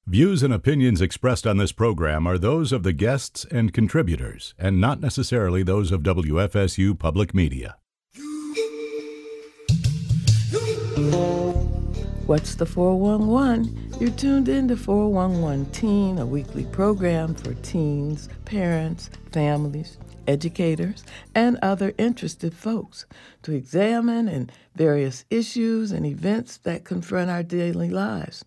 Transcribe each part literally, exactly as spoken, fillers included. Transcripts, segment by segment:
Views and opinions expressed on this program are those of the guests and contributors, and not necessarily those of W F S U Public Media. What's the four one one? You're tuned in to four one one Teen, a weekly program for teens, parents, families, educators, and other interested folks to examine and various issues and events that confront our daily lives.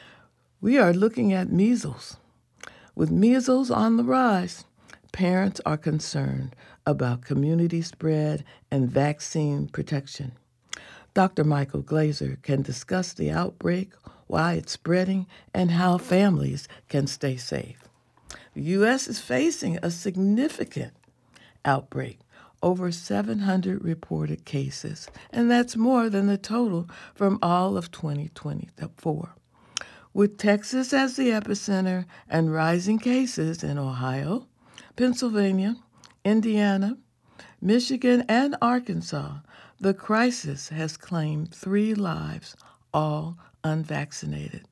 We are looking at measles. With measles on the rise, parents are concerned about community spread and vaccine protection. Doctor Michael Glaser can discuss the outbreak, why it's spreading, and how families can stay safe. The U S is facing a significant outbreak, over seven hundred reported cases, and that's more than the total from all of twenty twenty-four. With Texas as the epicenter and rising cases in Ohio, Pennsylvania, Indiana, Michigan, and Arkansas, the crisis has claimed three lives, all unvaccinated.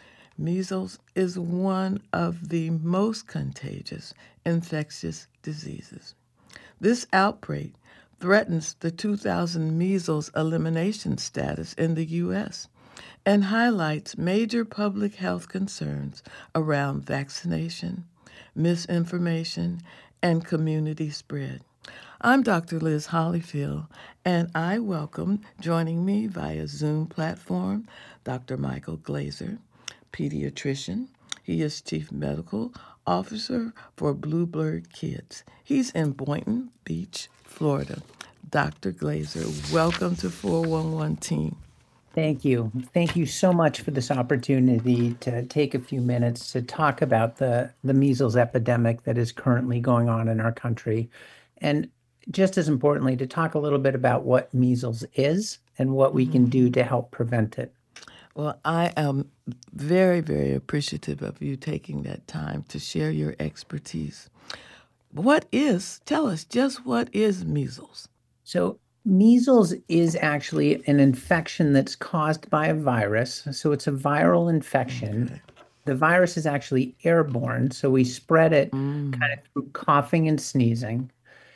Measles is one of the most contagious infectious diseases. This outbreak threatens the two thousand measles elimination status in the U S and highlights major public health concerns around vaccination, misinformation, and community spread. I'm Doctor Liz Hollyfield, and I welcome, joining me via Zoom platform, Doctor Michael Glaser, pediatrician. He is Chief Medical Officer for Bluebird Kids. He's in Boynton Beach, Florida. Doctor Glaser, welcome to four one one Team. Thank you. Thank you so much for this opportunity to take a few minutes to talk about the, the measles epidemic that is currently going on in our country. And just as importantly, to talk a little bit about what measles is and what we can do to help prevent it. Well, I am very, very appreciative of you taking that time to share your expertise. What is, tell us, just what is measles? So measles is actually an infection that's caused by a virus. So it's a viral infection. Okay. The virus is actually airborne, so we spread it mm. kind of through coughing and sneezing.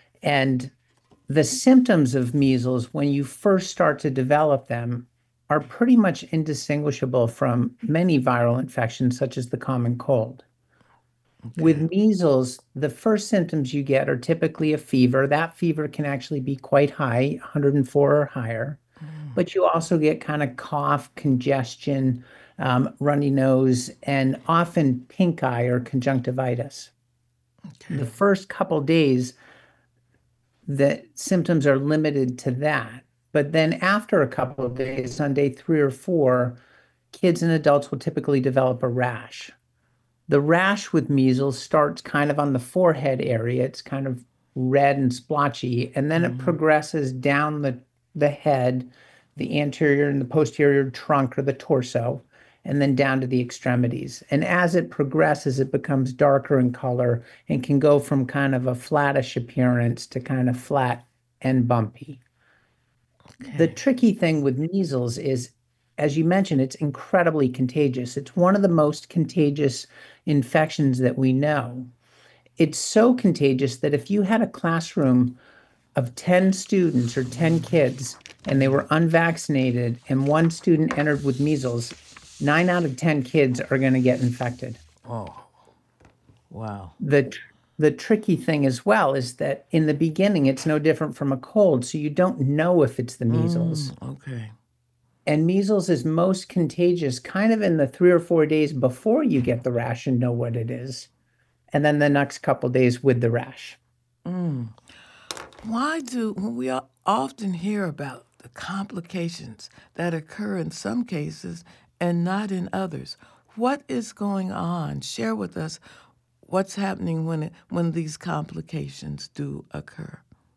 And the symptoms of measles, when you first start to develop them, are pretty much indistinguishable from many viral infections, such as the common cold. Okay. With measles, the first symptoms you get are typically a fever. That fever can actually be quite high, one hundred four or higher. Mm. But you also get kind of cough, congestion, um, runny nose, and often pink eye or conjunctivitis. Okay. The first couple days, the symptoms are limited to that. But then after a couple of days, on day three or four, kids and adults will typically develop a rash. The rash with measles starts kind of on the forehead area. It's kind of red and splotchy, and then mm-hmm. it progresses down the, the head, the anterior and the posterior trunk or the torso, and then down to the extremities. And as it progresses, it becomes darker in color and can go from kind of a flattish appearance to kind of flat and bumpy. Okay. The tricky thing with measles is, as you mentioned, it's incredibly contagious. It's one of the most contagious infections that we know. It's so contagious that if you had a classroom of ten students or ten kids and they were unvaccinated and one student entered with measles, nine out of ten kids are going to get infected. Oh, wow. The The tricky thing as well is that in the beginning, it's no different from a cold, so you don't know if it's the measles. Mm, okay. And measles is most contagious kind of in the three or four days before you get the rash and know what it is, and then the next couple days with the rash. Mm. Why do, when we often hear about the complications that occur in some cases and not in others, what is going on? Share with us what's happening when it, when these complications do occur.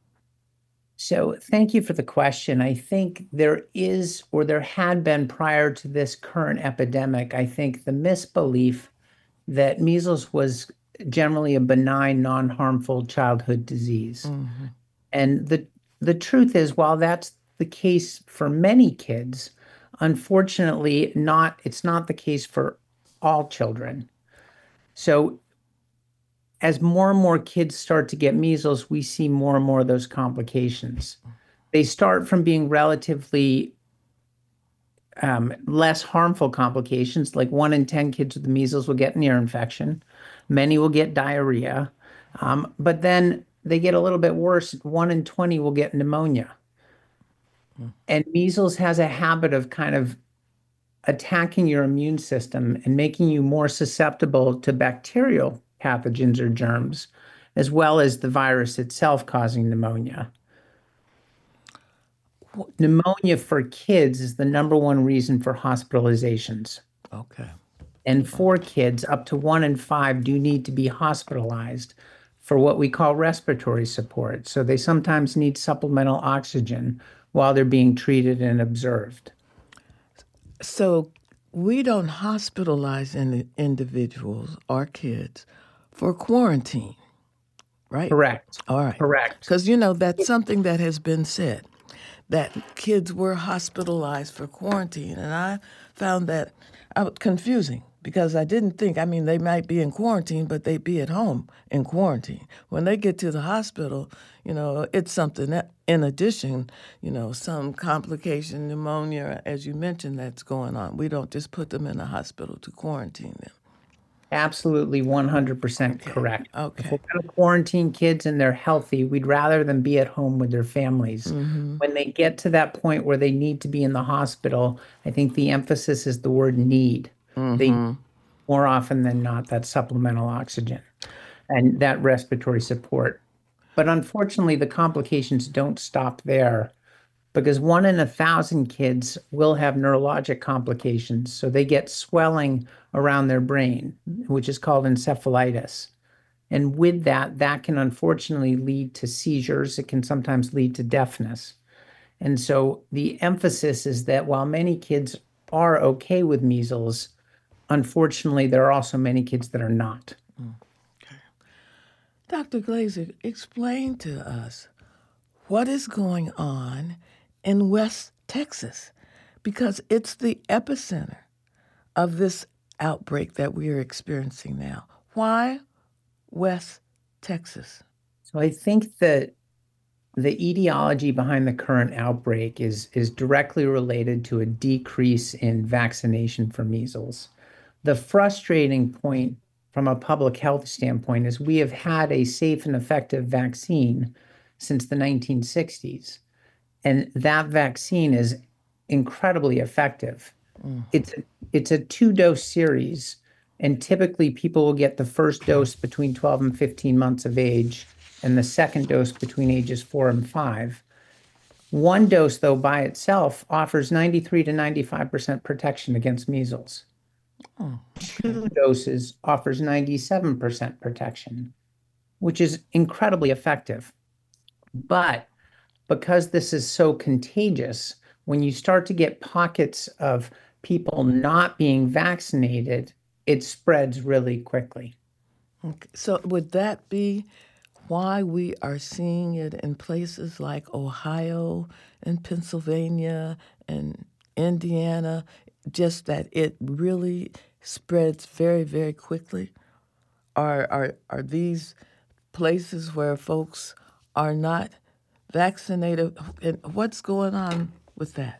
So thank you for the question. I think there is, or there had been prior to this current epidemic, I think the misbelief that measles was generally a benign, non-harmful childhood disease. Mm-hmm. And the the truth is, while that's the case for many kids, unfortunately, not it's not the case for all children. So as more and more kids start to get measles, we see more and more of those complications. They start from being relatively um, less harmful complications, like one in ten kids with the measles will get an ear infection. Many will get diarrhea. Um, but then they get a little bit worse. One in twenty will get pneumonia. And measles has a habit of kind of attacking your immune system and making you more susceptible to bacterial pathogens or germs, as well as the virus itself causing pneumonia. Pneumonia for kids is the number one reason for hospitalizations. Okay. And for kids, up to one in five do need to be hospitalized for what we call respiratory support. So they sometimes need supplemental oxygen while they're being treated and observed. So we don't hospitalize in individuals or kids for quarantine, right? Correct. All right. Correct. Because, you know, that's something that has been said, that kids were hospitalized for quarantine. And I found that uh, confusing because I didn't think, I mean, they might be in quarantine, but they'd be at home in quarantine. When they get to the hospital, you know, it's something that, in addition, you know, some complication, pneumonia, as you mentioned, that's going on. We don't just put them in the hospital to quarantine them. Absolutely one hundred percent Okay. correct. Okay. If we're going to quarantine kids and they're healthy, we'd rather them be at home with their families. Mm-hmm. When they get to that point where they need to be in the hospital, I think the emphasis is the word need. Mm-hmm. They, more often than not, that supplemental oxygen and that respiratory support. But unfortunately, the complications don't stop there because one in a thousand kids will have neurologic complications. So they get swelling around their brain, which is called encephalitis. And with that, that can unfortunately lead to seizures. It can sometimes lead to deafness. And so the emphasis is that while many kids are okay with measles, unfortunately, there are also many kids that are not. Okay. Doctor Glazer, explain to us what is going on in West Texas, because it's the epicenter of this outbreak that we are experiencing now. Why West Texas? So I think that the etiology behind the current outbreak is, is directly related to a decrease in vaccination for measles. The frustrating point from a public health standpoint is we have had a safe and effective vaccine since the nineteen sixties. And that vaccine is incredibly effective. Mm. It's, it's a two-dose series, and typically people will get the first dose between twelve and fifteen months of age, and the second dose between ages four and five. One dose, though, by itself offers ninety-three to ninety-five percent protection against measles. Oh, okay. Two doses offers ninety-seven percent protection, which is incredibly effective. But because this is so contagious, when you start to get pockets of people not being vaccinated, it spreads really quickly. Okay. So would that be why we are seeing it in places like Ohio and Pennsylvania and Indiana, just that it really spreads very, very quickly? Are, are, are these places where folks are not vaccinated? And what's going on with that?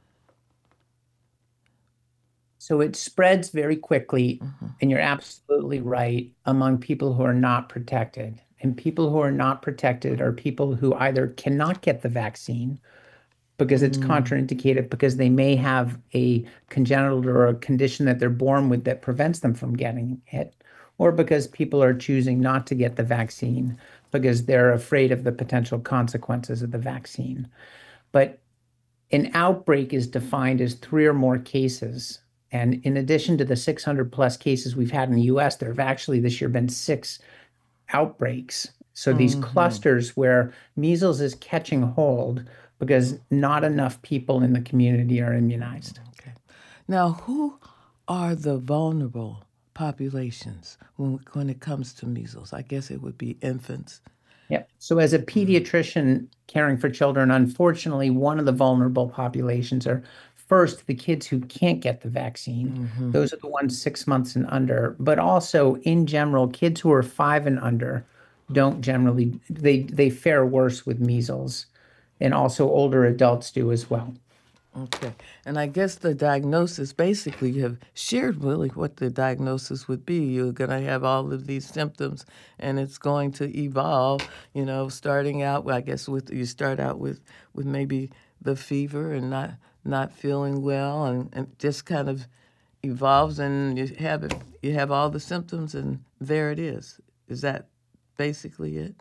So it spreads very quickly, mm-hmm. and you're absolutely right, among people who are not protected. And people who are not protected are people who either cannot get the vaccine because it's mm. contraindicated, because they may have a congenital or a condition that they're born with that prevents them from getting it, or because people are choosing not to get the vaccine because they're afraid of the potential consequences of the vaccine. But an outbreak is defined as three or more cases. And in addition to the six hundred plus cases we've had in the U S, there have actually this year been six outbreaks. So these mm-hmm. clusters where measles is catching hold because not enough people in the community are immunized. Okay. Now, who are the vulnerable populations when, when it comes to measles? I guess it would be infants. Yeah. So as a pediatrician caring for children, unfortunately, one of the vulnerable populations are first, the kids who can't get the vaccine, Mm-hmm. those are the ones six months and under, but also in general, kids who are five and under don't generally, they, they fare worse with measles, and also older adults do as well. Okay. And I guess the diagnosis, basically, you have shared really what the diagnosis would be. You're going to have all of these symptoms, and it's going to evolve, you know, starting out, I guess, with you start out with, with maybe the fever and not not feeling well, and, and just kind of evolves, and you have it, you have all the symptoms, and there it is. Is that basically it?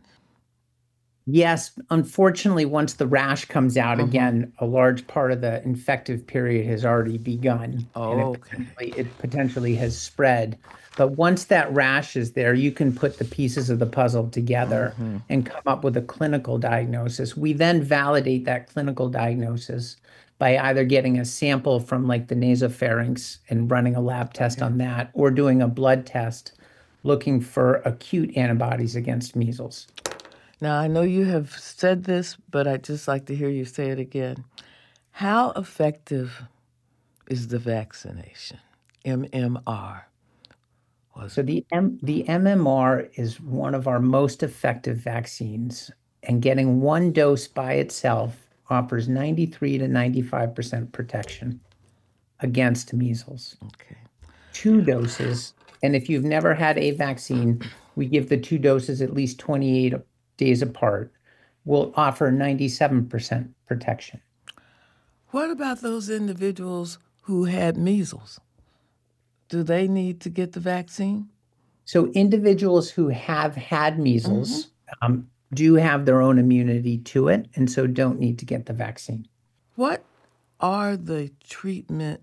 Yes, unfortunately, once the rash comes out Mhm. again, a large part of the infective period has already begun, and it Oh, okay. potentially, it potentially has spread. But once that rash is there, you can put the pieces of the puzzle together Mhm. and come up with a clinical diagnosis. We then validate that clinical diagnosis by either getting a sample from like the nasopharynx and running a lab test Okay. on that, or doing a blood test looking for acute antibodies against measles. Now, I know you have said this, but I'd just like to hear you say it again. How effective is the vaccination, M M R? Was So the M the M M R is one of our most effective vaccines, and getting one dose by itself offers ninety-three to ninety-five percent protection against measles. okay. Two doses, and if you've never had a vaccine, we give the two doses at least twenty-eight days apart, will offer ninety-seven percent protection. What about those individuals who had measles? Do they need to get the vaccine? So individuals who have had measles um, do have their own immunity to it, and so don't need to get the vaccine. What are the treatment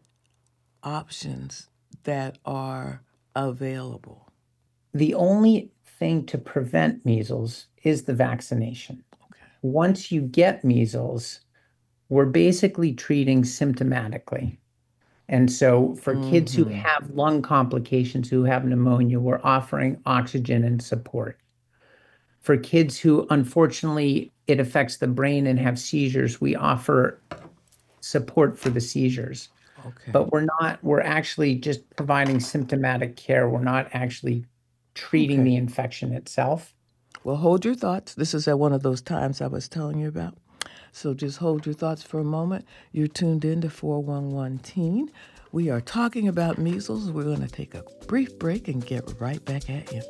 options that are available? The only thing to prevent measles is the vaccination. Okay. Once you get measles, we're basically treating symptomatically. And so for kids who Mhm. have lung complications, who have pneumonia, we're offering oxygen and support. For kids who, unfortunately, it affects the brain and have seizures, we offer support for the seizures. Okay. But we're not, we're actually just providing symptomatic care. We're not actually treating Okay. the infection itself. Well, hold your thoughts. This is at one of those times I was telling you about. So just hold your thoughts for a moment. You're tuned in to four one one Teen. We are talking about measles. We're going to take a brief break and get right back at you.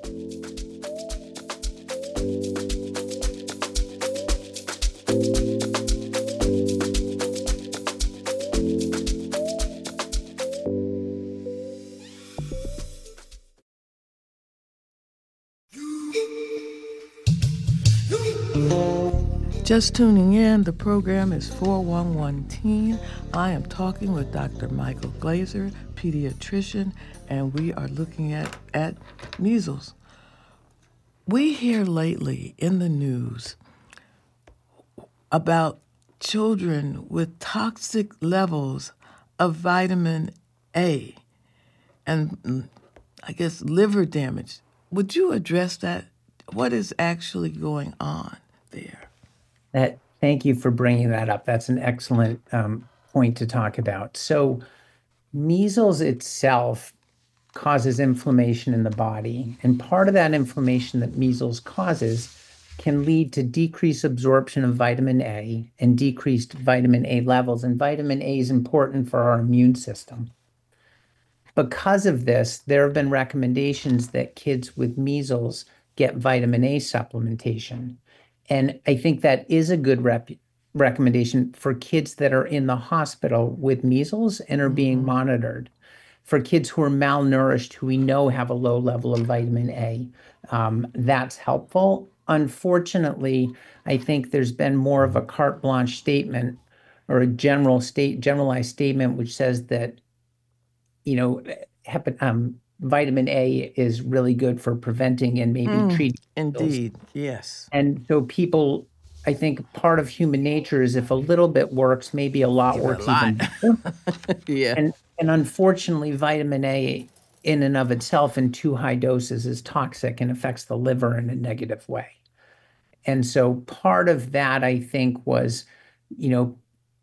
Just tuning in, the program is four one one Teen. I am talking with Doctor Michael Glazer, pediatrician, and we are looking at, at measles. We hear lately in the news about children with toxic levels of vitamin A and mm, I guess liver damage. Would you address that? What is actually going on there? That, thank you for bringing that up. That's an excellent um, point to talk about. So measles itself causes inflammation in the body, and part of that inflammation that measles causes can lead to decreased absorption of vitamin A and decreased vitamin A levels. And vitamin A is important for our immune system. Because of this, there have been recommendations that kids with measles get vitamin A supplementation. And I think that is a good rep- recommendation for kids that are in the hospital with measles and are being monitored. For kids who are malnourished, who we know have a low level of vitamin A, um, that's helpful. Unfortunately, I think there's been more of a carte blanche statement or a general state, generalized statement, which says that, you know, hepa- um, vitamin A is really good for preventing and maybe Mm, treating measles. indeed, yes. And so people, I think part of human nature is if a little bit works, maybe a lot Give it a works lot. even better. Yeah. And and unfortunately, vitamin A in and of itself in too high doses is toxic and affects the liver in a negative way. And so part of that, I think, was, you know,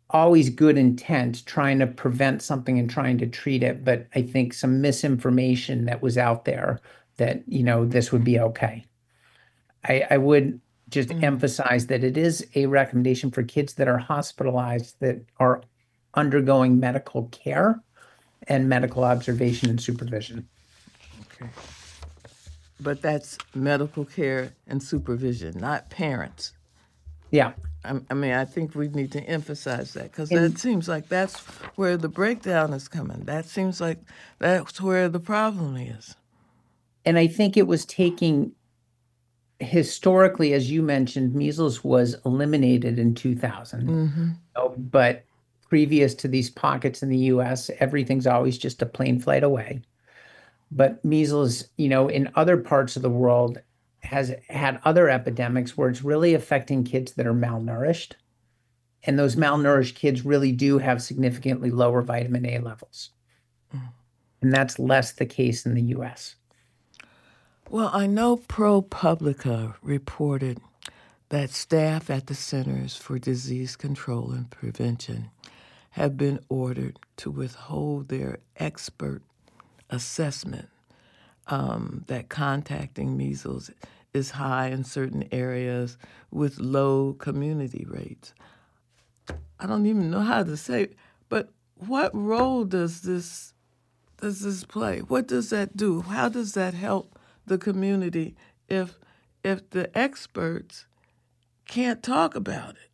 always good intent, trying to prevent something and trying to treat it, but I think some misinformation that was out there that, you know, this would be okay. I, I would just Mm. emphasize that it is a recommendation for kids that are hospitalized that are undergoing medical care and medical observation and supervision. Okay. But that's medical care and supervision, not parents. Yeah. I, I mean, I think we need to emphasize that because And- that seems like that's where the breakdown is coming. That seems like that's where the problem is. And I think it was taking, historically, as you mentioned, measles was eliminated in two thousand. Mm-hmm. Oh, but previous to these pockets in the U S, everything's always just a plane flight away. But measles, you know, in other parts of the world has had other epidemics where it's really affecting kids that are malnourished. And those malnourished kids really do have significantly lower vitamin A levels. Mm. And that's less the case in the U S. Well, I know ProPublica reported that staff at the Centers for Disease Control and Prevention have been ordered to withhold their expert assessment um, that contacting measles is high in certain areas with low community rates. I don't even know how to say, but what role does this does this play? What does that do? How does that help the community if if the experts can't talk about it?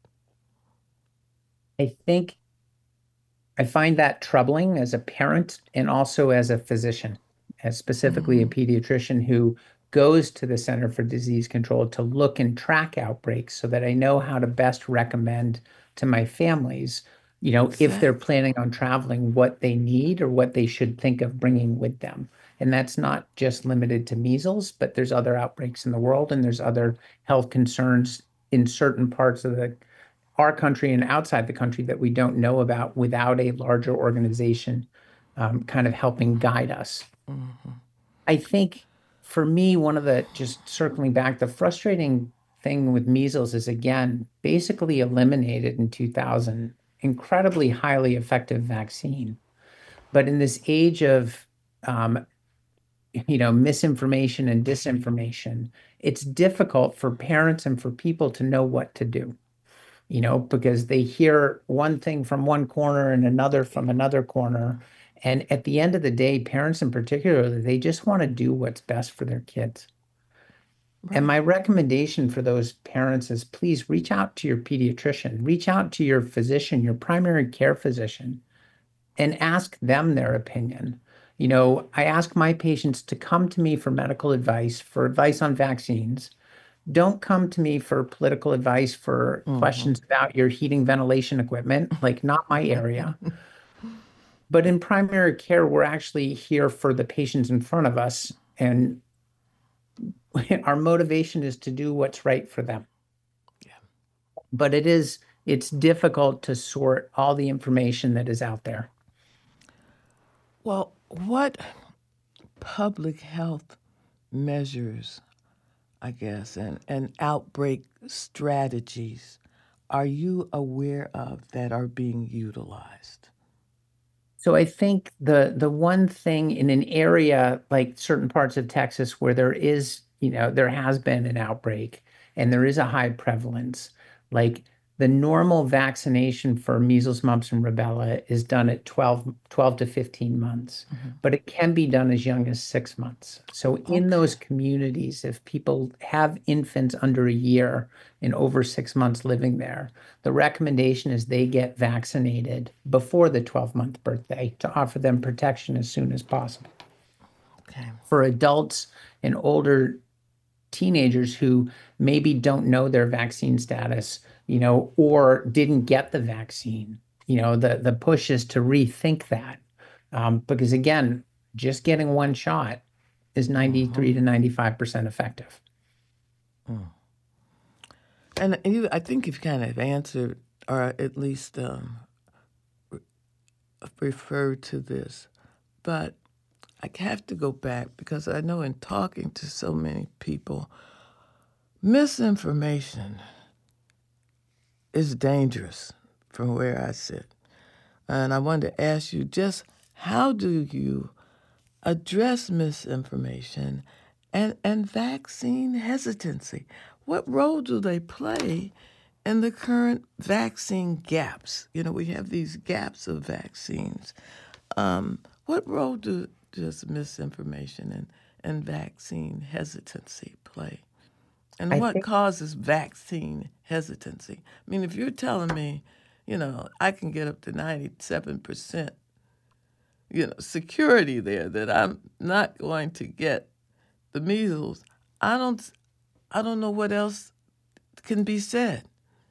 I think I find that troubling as a parent and also as a physician, as specifically a pediatrician who goes to the Center for Disease Control to look and track outbreaks so that I know how to best recommend to my families, you know, if they're planning on traveling, what they need or what they should think of bringing with them. And that's not just limited to measles, but there's other outbreaks in the world and there's other health concerns in certain parts of the our country and outside the country that we don't know about without a larger organization um, kind of helping guide us. Mm-hmm. I think for me, one of the, just circling back, the frustrating thing with measles is, again, basically eliminated in two thousand, incredibly highly effective vaccine. But in this age of, um, you know, misinformation and disinformation, it's difficult for parents and for people to know what to do. You know, because they hear one thing from one corner and another from another corner. And at the end of the day, parents in particular, they just want to do what's best for their kids. Right. And my recommendation for those parents is please reach out to your pediatrician, reach out to your physician, your primary care physician, and ask them their opinion. You know, I ask my patients to come to me for medical advice, for advice on vaccines. Don't come to me for political advice, for Mhm. questions about your heating ventilation equipment, like not my area. But in primary care, we're actually here for the patients in front of us. And our motivation is to do what's right for them. Yeah. But it is, it's difficult to sort all the information that is out there. Well, what public health measures, I guess, and, and outbreak strategies are you aware of that are being utilized? So I think the the one thing in an area like certain parts of Texas where there is, you know, there has been an outbreak and there is a high prevalence, like the normal vaccination for measles, mumps, and rubella is done at twelve, twelve to fifteen months, Mm-hmm. but it can be done as young as six months. So in Okay. those communities, if people have infants under a year and over six months living there, the recommendation is they get vaccinated before the twelve-month birthday to offer them protection as soon as possible. Okay. For adults and older teenagers who maybe don't know their vaccine status, you know, or didn't get the vaccine, you know, the, the push is to rethink that. Um, because again, just getting one shot is ninety-three to ninety-five percent effective. And you, I think you've kind of answered, or at least um, re- referred to this, but I have to go back because I know in talking to so many people, misinformation is dangerous from where I sit. And I wanted to ask you just how do you address misinformation and, and vaccine hesitancy? What role do they play in the current vaccine gaps? You know, we have these gaps of vaccines. Um, what role do, does misinformation and, and vaccine hesitancy play? And I what think causes vaccine hesitancy? I mean, if you're telling me, you know, I can get up to ninety-seven percent, you know, security there that I'm not going to get the measles, I don't, I don't know what else can be said.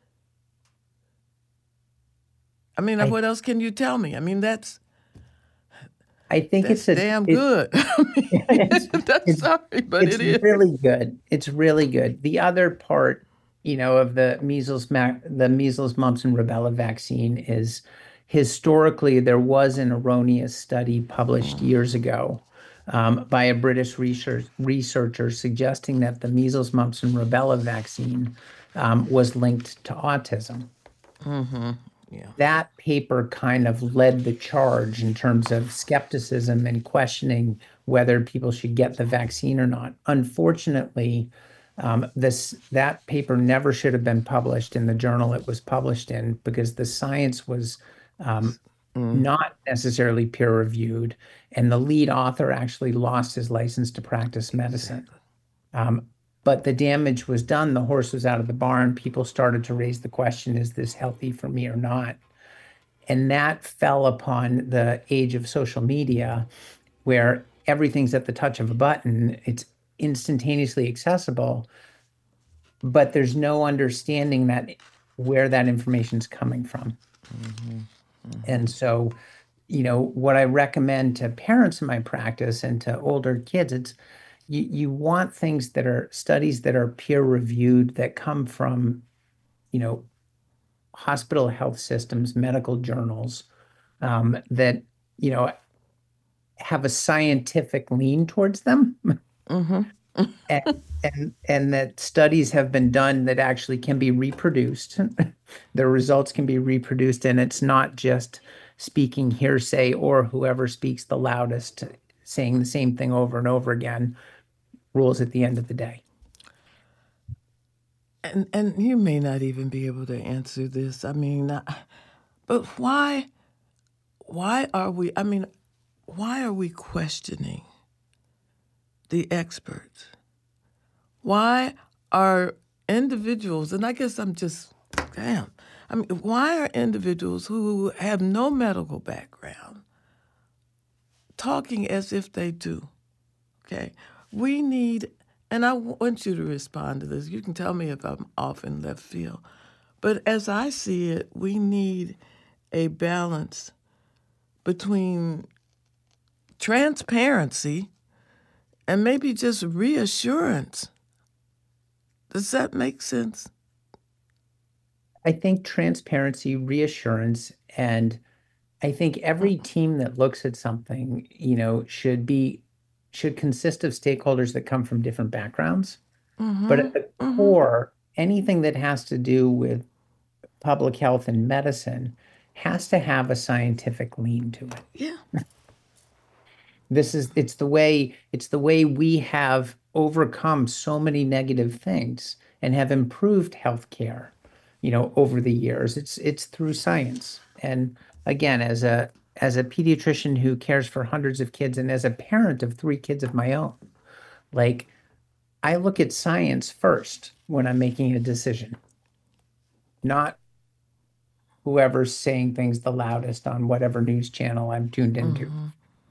I mean, I what else can you tell me? I mean, that's I think that's it's a damn it, good. I mean, it's that's it's sorry, but it's it is. really good. It's really good. The other part, you know, of the measles ma the measles, mumps, and rubella vaccine is historically there was an erroneous study published years ago um, by a British research researcher suggesting that the measles, mumps, and rubella vaccine um, was linked to autism. Yeah. That paper kind of led the charge in terms of skepticism and questioning whether people should get the vaccine or not. Unfortunately, um, this that paper never should have been published in the journal it was published in because the science was um, not necessarily peer reviewed, and the lead author actually lost his license to practice medicine. Um, but the damage was done. The horse was out of the barn. People started to raise the question, is this healthy for me or not? And that fell upon the age of social media where everything's at the touch of a button. It's instantaneously accessible, but there's no understanding that where that information is coming from. And so, you know, what I recommend to parents in my practice and to older kids, it's you, you want things that are studies that are peer reviewed, that come from, you know, hospital health systems, medical journals, um, that, you know, have a scientific lean towards them. and, and and that studies have been done that actually can be reproduced. The results can be reproduced, and it's not just speaking hearsay or whoever speaks the loudest saying the same thing over and over again rules at the end of the day. And and you may not even be able to answer this. I mean, uh, but why why are we? I mean, why are we questioning the experts? Why are individuals? And I guess I'm just damn. I mean, why are individuals who have no medical background talking as if they do? Okay, we need. And I want you to respond to this. You can tell me if I'm off in left field. But as I see it, we need a balance between transparency and maybe just reassurance. Does that make sense? I think transparency, reassurance, and I think every team that looks at something, you know, should be should consist of stakeholders that come from different backgrounds. Mm-hmm. But at the Mm-hmm. core, anything that has to do with public health and medicine has to have a scientific lean to it. Yeah. This is it's the way it's the way we have overcome so many negative things and have improved healthcare, you know, over the years. It's it's through science. And again, as a as a pediatrician who cares for hundreds of kids and as a parent of three kids of my own, like I look at science first when I'm making a decision, not whoever's saying things the loudest on whatever news channel I'm tuned into. Mm-hmm.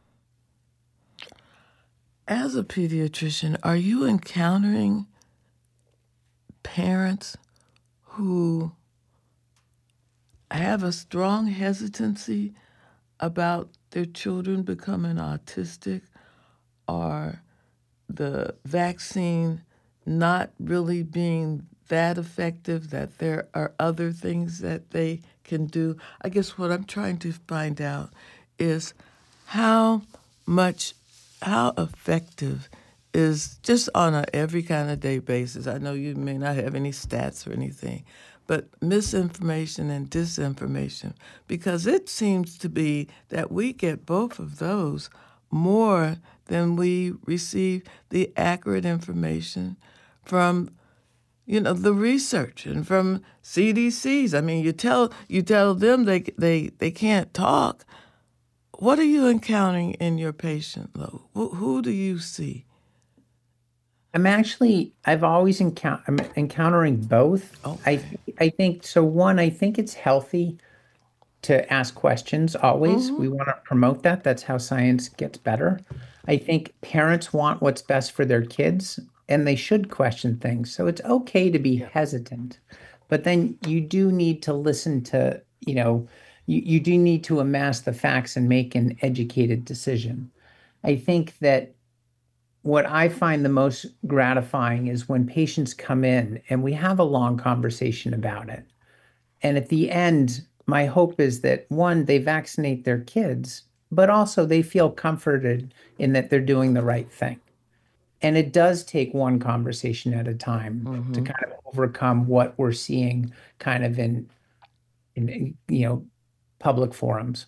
As a pediatrician, are you encountering parents who have a strong hesitancy about their children becoming autistic or the vaccine not really being that effective, that there are other things that they can do? I guess what I'm trying to find out is how much, how effective is, just on a every kind of day basis, I know you may not have any stats or anything, but misinformation and disinformation, because it seems to be that we get both of those more than we receive the accurate information from, you know, the research and from C D Cs. I mean, you tell you tell them they they they can't talk. What are you encountering in your patient load? Who, who do you see? I'm actually, I've always encounter, I'm encountering both. Okay. I, I think, so one, I think it's healthy to ask questions always. We want to promote that. That's how science gets better. I think parents want what's best for their kids, and they should question things. So it's okay to be hesitant, but then you do need to listen to, you know, you, you do need to amass the facts and make an educated decision. I think that what I find the most gratifying is when patients come in and we have a long conversation about it. And at the end, my hope is that one, they vaccinate their kids, but also they feel comforted in that they're doing the right thing. And it does take one conversation at a time mm-hmm. to kind of overcome what we're seeing kind of in, in, you know, public forums.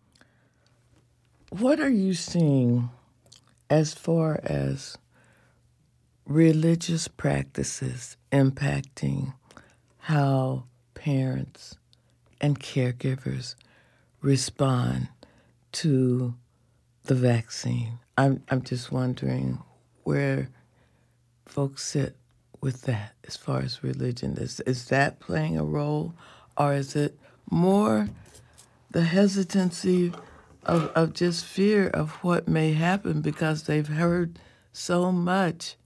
What are you seeing as far as religious practices impacting how parents and caregivers respond to the vaccine? I'm I'm just wondering where folks sit with that as far as religion. Is is that playing a role, or is it more the hesitancy of, of just fear of what may happen because they've heard so much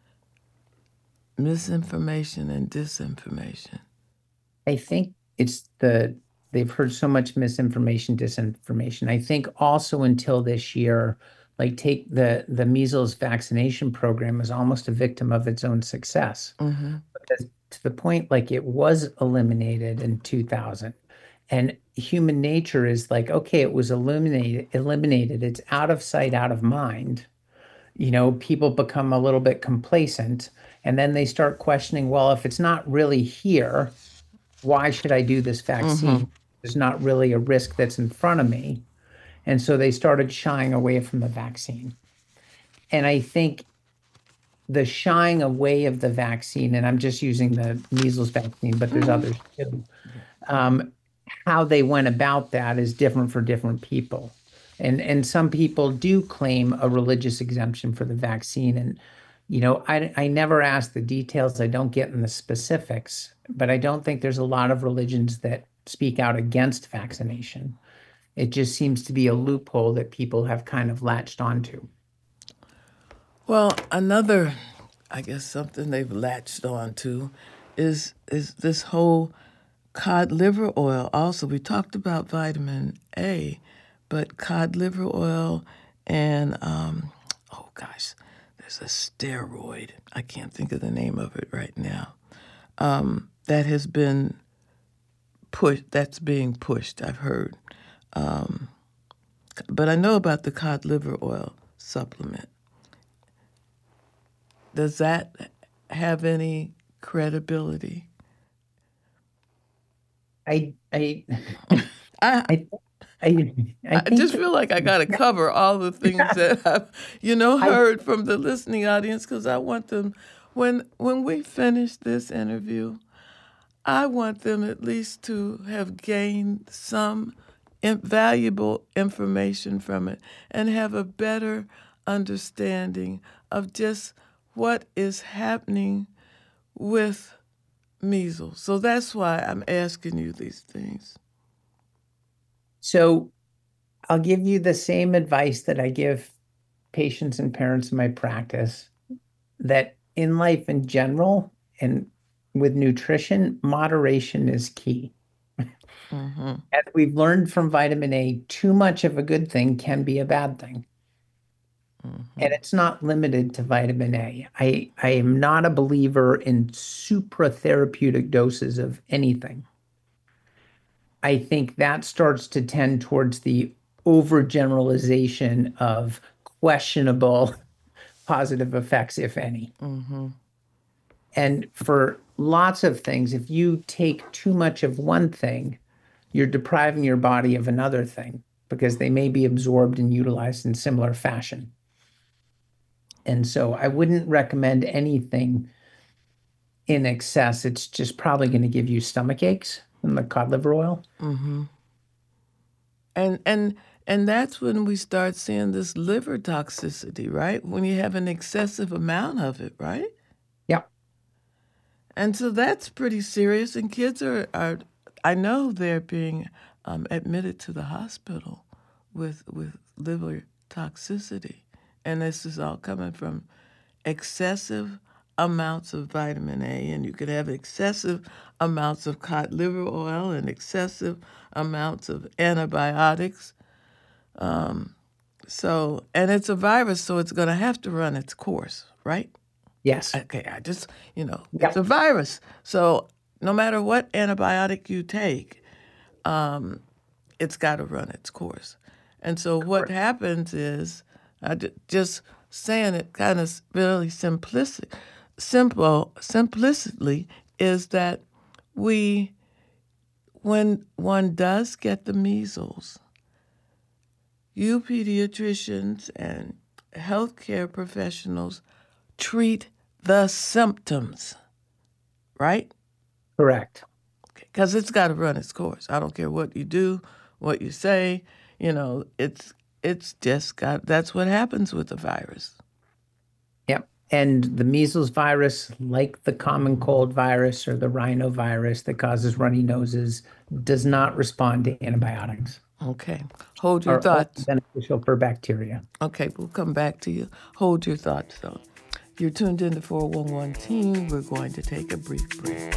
misinformation and disinformation? I think it's the, they've heard so much misinformation, disinformation. I think also until this year, like take the, the measles vaccination program is almost a victim of its own success. Mm-hmm. Because to the point, like it was eliminated in two thousand. And human nature is like, okay, it was eliminated, eliminated. It's out of sight, out of mind. You know, people become a little bit complacent, and then they start questioning, well, if it's not really here, why should I do this vaccine? Mm-hmm. There's not really a risk that's in front of me. And so they started shying away from the vaccine. And I think the shying away of the vaccine, and I'm just using the measles vaccine, but there's mm-hmm. others too, um, how they went about that is different for different people. And and some people do claim a religious exemption for the vaccine. And, you know, I, I never ask the details. I don't get in the specifics, but I don't think there's a lot of religions that speak out against vaccination. It just seems to be a loophole that people have kind of latched onto. Well, another, I guess something they've latched onto is is this whole cod liver oil. Also, we talked about vitamin A, but cod liver oil and, um, oh gosh, there's a steroid. I can't think of the name of it right now. Um, that has been pushed, that's being pushed, I've heard. Um, but I know about the cod liver oil supplement. Does that have any credibility? I I I, I I, I, I just feel like I got to cover all the things that I've, you know, heard I, from the listening audience, because I want them, when when we finish this interview, I want them at least to have gained some invaluable information from it and have a better understanding of just what is happening with measles. So that's why I'm asking you these things. So I'll give you the same advice that I give patients and parents in my practice, that in life in general and with nutrition, moderation is key. Mm-hmm. As we've learned from vitamin A, too much of a good thing can be a bad thing. Mm-hmm. And it's not limited to vitamin A. I, I am not a believer in supratherapeutic doses of anything. I think that starts to tend towards the overgeneralization of questionable positive effects, if any. Mm-hmm. And for lots of things. If you take too much of one thing, you're depriving your body of another thing because they may be absorbed and utilized in similar fashion. And so I wouldn't recommend anything in excess. It's just probably going to give you stomach aches from the cod liver oil. Mm-hmm. And and and that's when we start seeing this liver toxicity, right? When you have an excessive amount of it, right? Yeah. And so that's pretty serious. And kids are, are I know they're being um, admitted to the hospital with with liver toxicity. And this is all coming from excessive amounts of vitamin A. And you could have excessive amounts of cod liver oil and excessive amounts of antibiotics. Um, so, and it's a virus, so it's going to have to run its course, right? Yes. Okay, I just, you know, Yep. it's a virus. So no matter what antibiotic you take, um, it's got to run its course. And so what happens is, I ju- just saying it kind of really simplistic, simple, simplicitly, is that we, when one does get the measles, you pediatricians and healthcare professionals treat the symptoms, right? Correct. Because it's got to run its course. I don't care what you do, what you say. You know, it's it's just got. That's what happens with the virus. Yep. And the measles virus, like the common cold virus or the rhinovirus that causes runny noses, does not respond to antibiotics. Okay, hold your Are only thoughts. beneficial for bacteria. Okay, we'll come back to you. Hold your thoughts, though. You're tuned in to four one one Teen. We're going to take a brief break.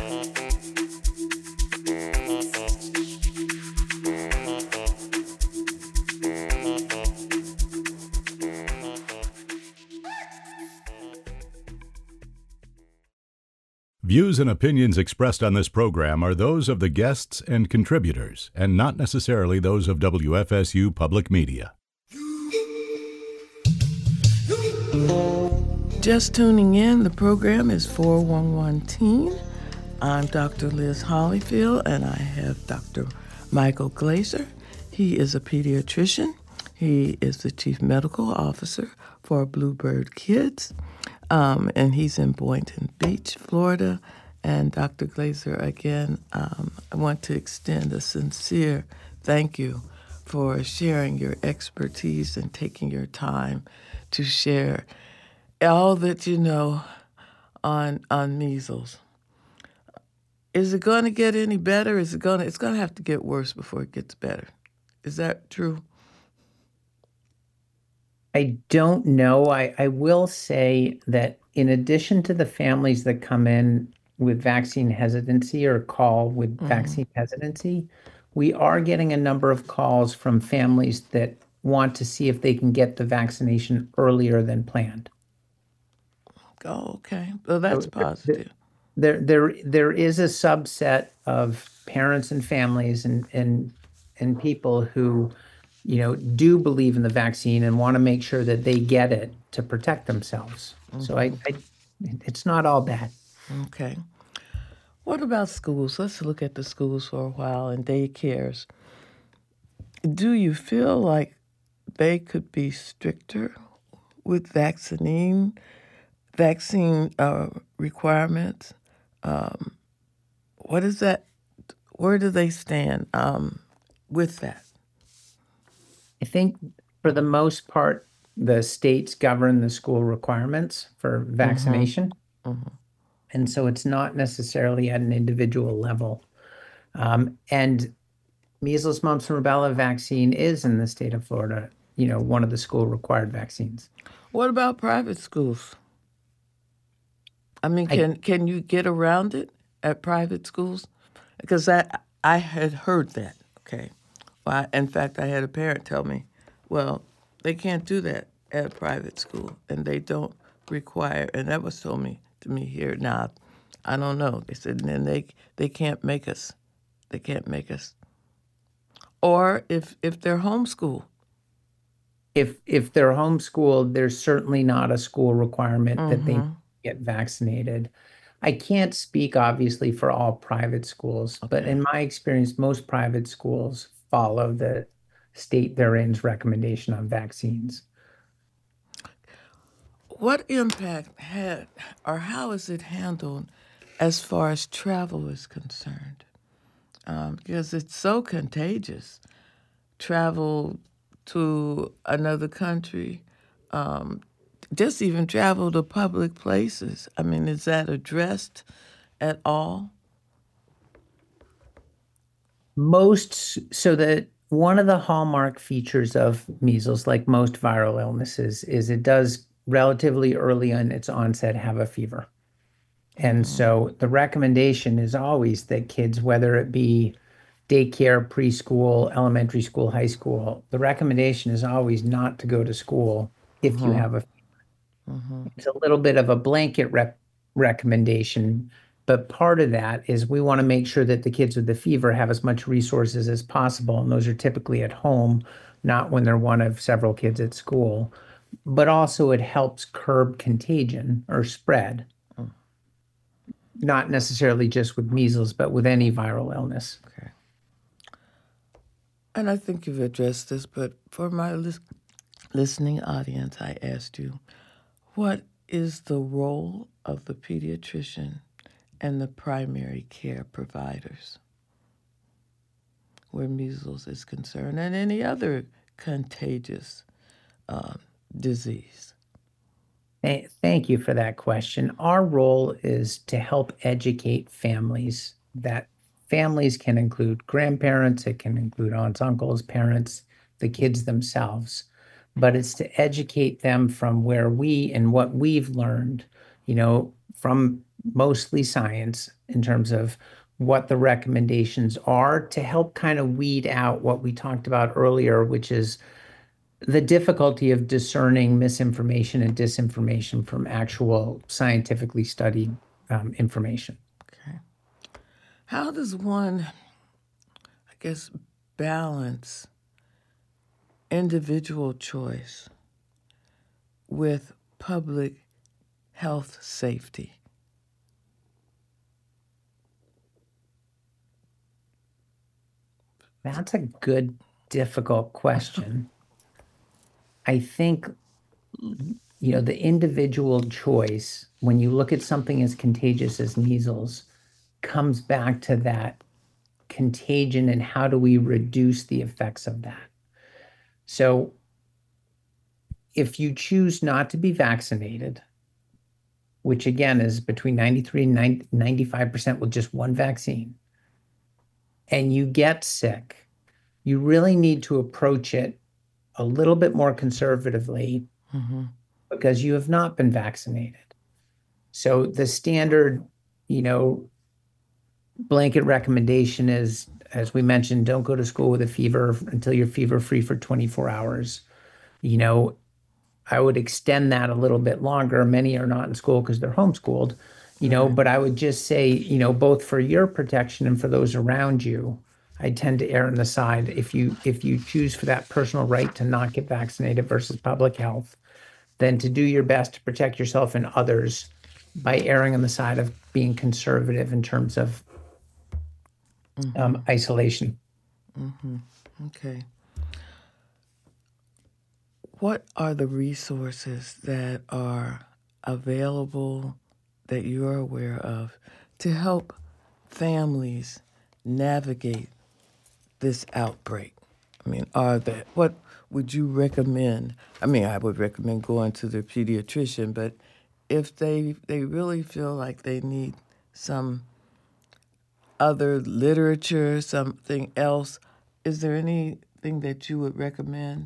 Views and opinions expressed on this program are those of the guests and contributors, and not necessarily those of W F S U Public Media. Just tuning in, the program is four one one Teen. I'm Doctor Liz Hollyfield, and I have Doctor Michael Glaser. He is a pediatrician. He is the chief medical officer for Bluebird Kids, um, and he's in Boynton Beach, Florida. And Doctor Glaser, again, um, I want to extend a sincere thank you for sharing your expertise and taking your time to share all that you know on on measles. Is it going to get any better? Is it going to? It's going to have to get worse before it gets better. Is that true? I don't know. I, I will say that in addition to the families that come in with vaccine hesitancy or call with Mhm. vaccine hesitancy, we are getting a number of calls from families that want to see if they can get the vaccination earlier than planned. Oh, okay. Well, that's So positive. There, there, there is a subset of parents and families and and and people who, you know, do believe in the vaccine and want to make sure that they get it to protect themselves. So I, I, it's not all bad. Okay. What about schools? Let's look at the schools for a while and daycares. Do you feel like they could be stricter with vaccine vaccine uh, requirements? Um, what is that? Where do they stand um, with that? I think for the most part, the states govern the school requirements for vaccination. Mhm. And so it's not necessarily at an individual level. Um, and measles, mumps, and rubella vaccine is in the state of Florida, you know, one of the school required vaccines. What about private schools? I mean, I- can can you get around it at private schools? Because I I had heard that. Okay, well, I, in fact, I had a parent tell me, well, they can't do that at a private school, and they don't require. And that was told me to me here. Now, I don't know. They said, and then they they can't make us. They can't make us. Or if if they're homeschooled. If if they're homeschooled, there's certainly not a school requirement that they Mhm. get vaccinated. I can't speak obviously for all private schools, but Okay. in my experience, most private schools follow the state they're in's recommendation on vaccines. What impact had or how is it handled as far as travel is concerned? Um, because it's so contagious. Travel to another country, um, just even travel to public places. I mean, is that addressed at all? Most, so that one of the hallmark features of measles, like most viral illnesses, is it does relatively early in its onset have a fever. And so the recommendation is always that kids, whether it be daycare, preschool, elementary school, high school, the recommendation is always not to go to school if you have a, it's a little bit of a blanket rep recommendation. But part of that is we want to make sure that the kids with the fever have as much resources as possible. And those are typically at home, not when they're one of several kids at school. But also it helps curb contagion or spread, not necessarily just with measles, but with any viral illness. Okay. And I think you've addressed this, but for my lis- listening audience, I asked you, what is the role of the pediatrician and the primary care providers where measles is concerned and any other contagious um, disease? Th- Thank you for that question. Our role is to help educate families. That families can include grandparents, it can include aunts, uncles, parents, the kids themselves. But it's to educate them from where we and what we've learned, you know, from mostly science in terms of what the recommendations are to help kind of weed out what we talked about earlier, which is the difficulty of discerning misinformation and disinformation from actual scientifically studied um, information. Okay. How does one, I guess, balance individual choice with public health safety? That's a good, difficult question. I think, you know, the individual choice, when you look at something as contagious as measles, comes back to that contagion and how do we reduce the effects of that. So if you choose not to be vaccinated, which again is between ninety-three and ninety-five percent with just one vaccine, and you get sick, you really need to approach it a little bit more conservatively Mm-hmm. because you have not been vaccinated. So the standard, you know, blanket recommendation is, as we mentioned, don't go to school with a fever until you're fever free for twenty-four hours. You know, I would extend that a little bit longer. Many are not in school because they're homeschooled, you know, Right. but I would just say, you know, both for your protection and for those around you, I tend to err on the side if you if you choose for that personal right to not get vaccinated versus public health, then to do your best to protect yourself and others by erring on the side of being conservative in terms of um, isolation. Okay. What are the resources that are available that you're aware of to help families navigate this outbreak? I mean, are there, what would you recommend? I mean, I would recommend going to the pediatrician, but if they they really feel like they need some other literature, something else, is there anything that you would recommend?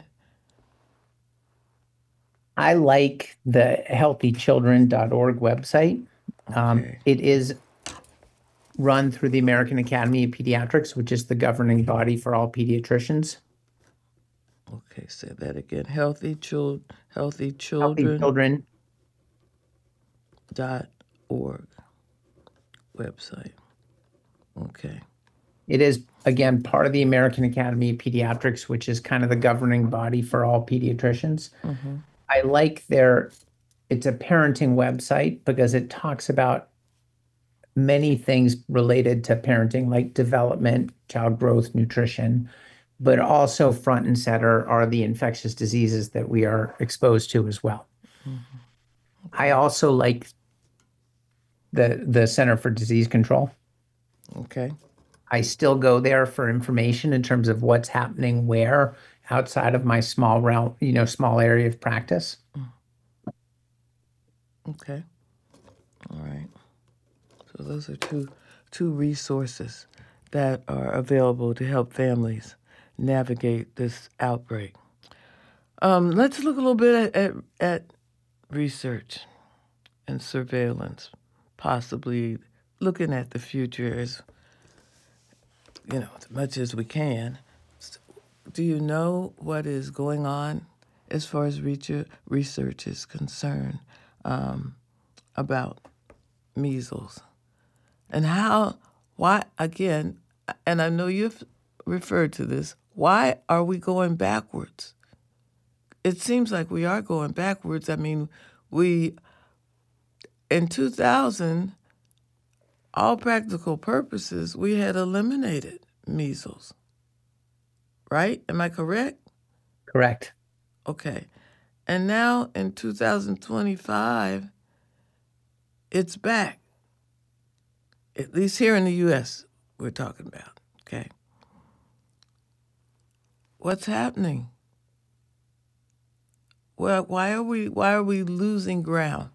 I like the healthy children dot org website. Um, Okay. it is run through the American Academy of Pediatrics, which is the governing body for all pediatricians. Okay, say that again. Healthy chil- healthy Healthy children children. dot org website. Okay. It is, again, part of the American Academy of Pediatrics, which is kind of the governing body for all pediatricians. Mm-hmm. I like their, it's a parenting website because it talks about many things related to parenting, like development, child growth, nutrition, but also front and center are the infectious diseases that we are exposed to as well. Mm-hmm. I also like the the Center for Disease Control. Okay. I still go there for information in terms of what's happening where outside of my small realm, you know, small area of practice. Okay. All right. So those are two two resources that are available to help families navigate this outbreak. Um, let's look a little bit at, at, at research and surveillance, possibly looking at the future as, you know, as much as we can. Do you know what is going on as far as research is concerned um, about measles? And how, why, again, and I know you've referred to this, why are we going backwards? It seems like we are going backwards. I mean, we, in two thousand, all practical purposes, we had eliminated measles, right? Am I correct? Correct. Okay. And now in two thousand twenty-five, it's back. At least here in the U S, we're talking about, okay? What's happening? Well, why are we why are we losing ground?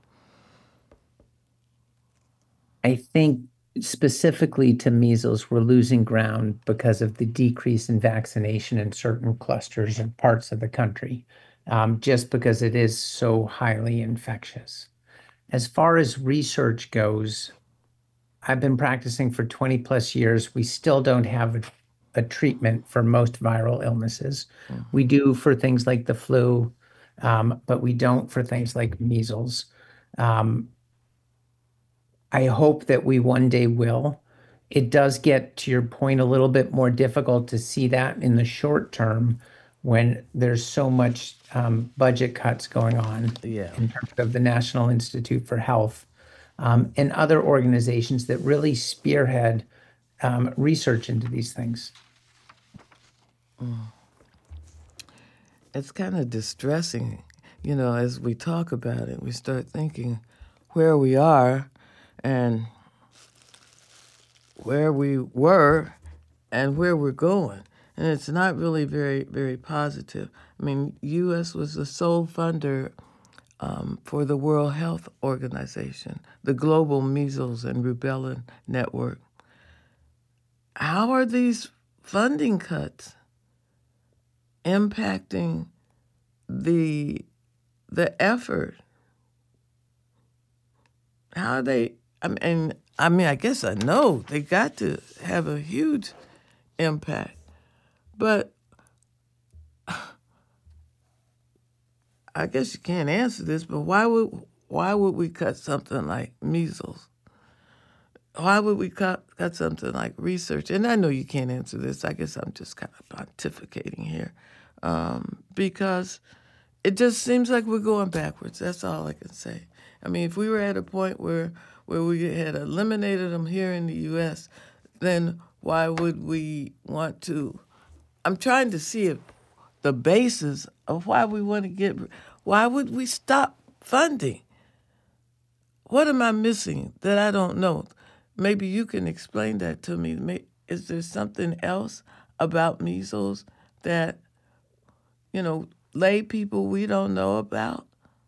I think specifically to measles, we're losing ground because of the decrease in vaccination in certain clusters and parts of the country, um, just because it is so highly infectious. As far as research goes, I've been practicing for twenty plus years. We still don't have a, a treatment for most viral illnesses. Mm-hmm. We do for things like the flu, um, but we don't for things like measles. Um, I hope that we one day will. It does get, to your point, a little bit more difficult to see that in the short term when there's so much um, budget cuts going on yeah. in terms of the National Institute for Health um, and other organizations that really spearhead um, research into these things. Mm. It's kind of distressing, you know, as we talk about it, we start thinking where we are and where we were and where we're going. And it's not really very, very positive. I mean, U S was the sole funder um, for the World Health Organization, the Global Measles and Rubella Network. How are these funding cuts impacting the the effort? How are they? I mean, I mean, I guess I know they got to have a huge impact, but I guess you can't answer this. But why would why would we cut something like measles? Why would we cut cut something like research? And I know you can't answer this. I guess I'm just kind of pontificating here, um, because it just seems like we're going backwards. That's all I can say. I mean, if we were at a point where where we had eliminated them here in the U S, then why would we want to? I'm trying to see if the basis of why we want to get, why would we stop funding? What am I missing that I don't know? Maybe you can explain that to me. Is there something else about measles that, you know, lay people we don't know about?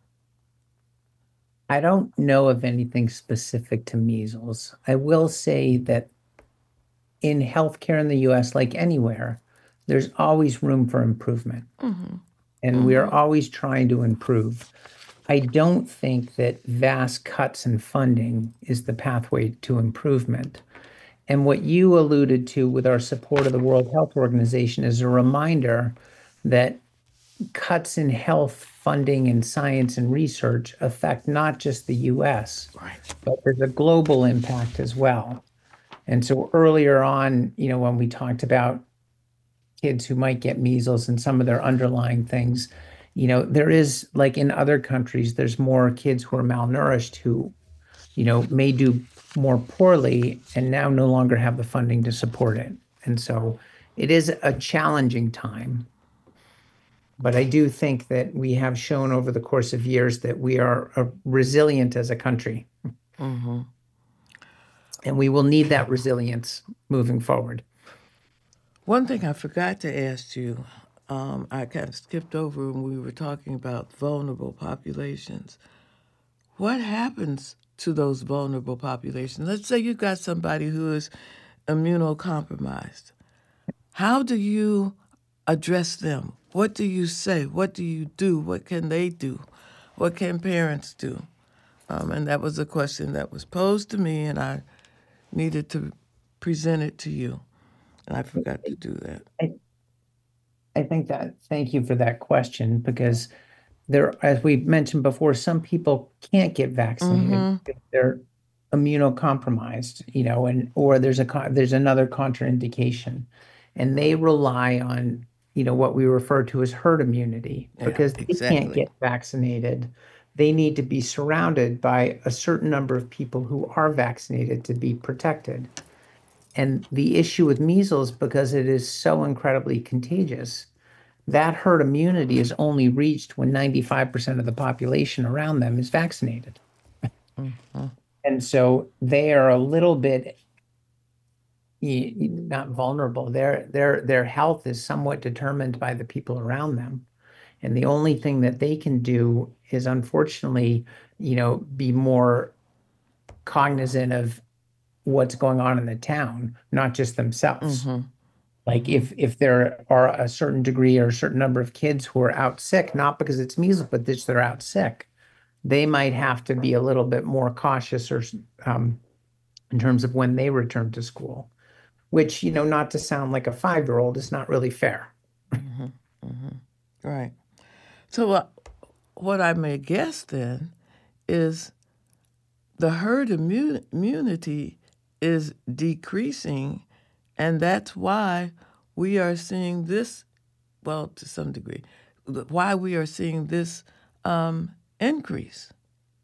I don't know of anything specific to measles. I will say that in healthcare in the U S, like anywhere, there's always room for improvement. Mm-hmm. And mm-hmm. we are always trying to improve. I don't think that vast cuts in funding is the pathway to improvement. And what you alluded to with our support of the World Health Organization is a reminder that cuts in health funding and science and research affect not just the U S, right, but there's a global impact as well. And so earlier on, you know, when we talked about kids who might get measles and some of their underlying things, you know, there is, like in other countries, there's more kids who are malnourished who you know, may do more poorly and now no longer have the funding to support it. And so it is a challenging time. But I do think that we have shown over the course of years that we are uh, resilient as a country. Mm-hmm. And we will need that resilience moving forward. One thing I forgot to ask you, um, I kind of skipped over when we were talking about vulnerable populations. What happens to those vulnerable populations? Let's say you've got somebody who is immunocompromised. How do you address them? What do you say? What do you do? What can they do? What can parents do? Um, and that was a question that was posed to me, and I needed to present it to you. And I forgot to do that. I, I think that, thank you for that question, because there, as we mentioned before, some people can't get vaccinated Mm-hmm. if they're immunocompromised, you know, and or there's a con- there's another contraindication, and they rely on, you know, what we refer to as herd immunity, Yeah, because they exactly. can't get vaccinated. They need to be surrounded by a certain number of people who are vaccinated to be protected. And the issue with measles, because it is so incredibly contagious, that herd immunity is only reached when ninety-five percent of the population around them is vaccinated. Mm-hmm. And so they are a little bit y- y- not vulnerable. Their their their health is somewhat determined by the people around them. And the only thing that they can do is, unfortunately, you know, be more cognizant of what's going on in the town, not just themselves. Mm-hmm. Like if if there are a certain degree or a certain number of kids who are out sick, not because it's measles, but just they're out sick, they might have to be a little bit more cautious or um, in terms of when they return to school, which, you know, not to sound like a five-year-old, is not really fair. Mm-hmm. Mm-hmm. Right. So uh, what I may guess then is the herd immu- immunity is decreasing, and that's why we are seeing this, well, to some degree, why we are seeing this um, increase.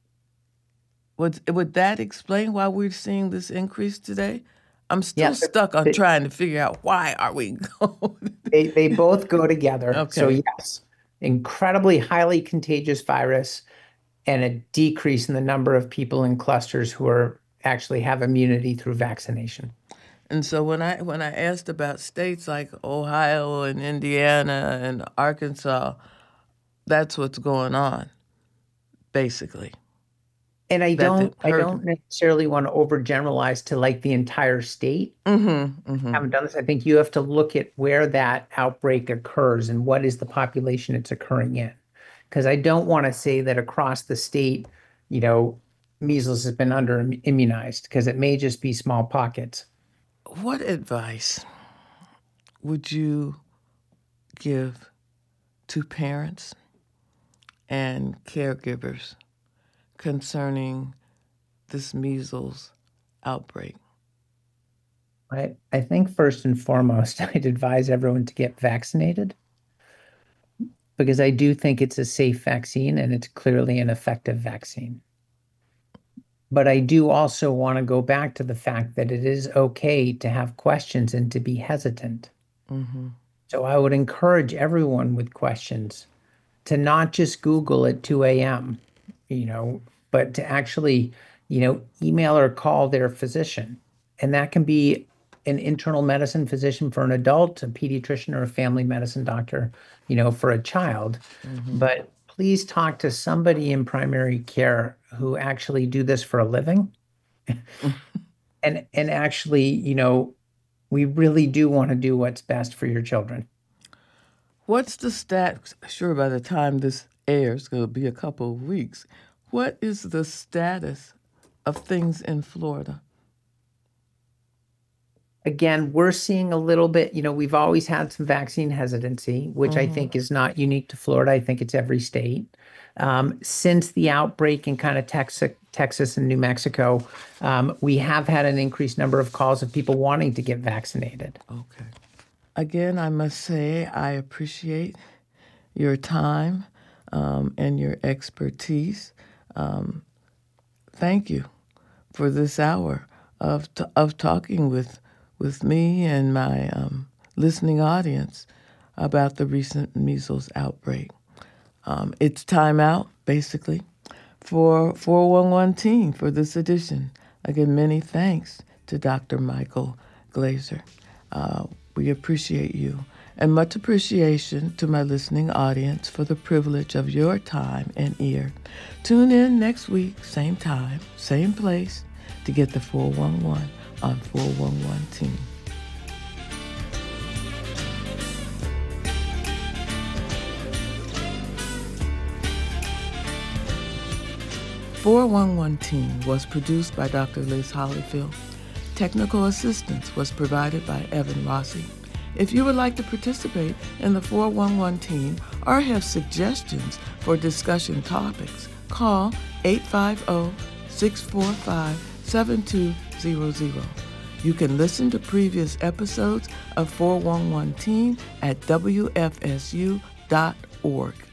Would, would that explain why we're seeing this increase today? I'm still Yeah, stuck on they- trying to figure out why are we going. They they both go together. So Okay. yes, incredibly highly contagious virus and a decrease in the number of people in clusters who are actually have immunity through vaccination. And so when I when I asked about states like Ohio and Indiana and Arkansas, that's what's going on, basically. And I That don't the I herd- don't necessarily want to overgeneralize to like the entire state. Mm-hmm, mm-hmm. Haven't done this. I think you have to look at where that outbreak occurs and what is the population it's occurring in. Because I don't want to say that across the state, you know, measles has been under immunized, because it may just be small pockets. What advice would you give to parents and caregivers concerning this measles outbreak? I, I think first and foremost, I'd advise everyone to get vaccinated, because I do think it's a safe vaccine and it's clearly an effective vaccine. But I do also want to go back to the fact that it is okay to have questions and to be hesitant. Mm-hmm. So I would encourage everyone with questions to not just Google at two a.m., you know, but to actually, you know, email or call their physician. And that can be an internal medicine physician for an adult, a pediatrician, or a family medicine doctor, you know, for a child. Mm-hmm. But please talk to somebody in primary care who actually do this for a living. and and actually, you know, we really do want to do what's best for your children. What's the stat? Sure, by the time this airs, it's going to be a couple of weeks. What is the status of things in Florida? Again, we're seeing a little bit, you know, we've always had some vaccine hesitancy, which I think is not unique to Florida. I think it's every state. Um, since the outbreak in kind of Texas, Texas and New Mexico, um, we have had an increased number of calls of people wanting to get vaccinated. Okay. Again, I must say I appreciate your time um, and your expertise. Um, thank you for this hour of t- of talking with with me and my um, listening audience about the recent measles outbreak. Um, it's time out, basically, for four one one Teen for this edition. Again, many thanks to Doctor Michael Glaser. Uh, we appreciate you. And much appreciation to my listening audience for the privilege of your time and ear. Tune in next week, same time, same place, to get the four one one on four one one Teen. four one one Teen was produced by Doctor Liz Hollyfield. Technical assistance was provided by Evan Rossi. If you would like to participate in the four one one Teen or have suggestions for discussion topics, call eight five zero, six four five, seven two zero zero. You can listen to previous episodes of four one one Teen at W F S U dot org.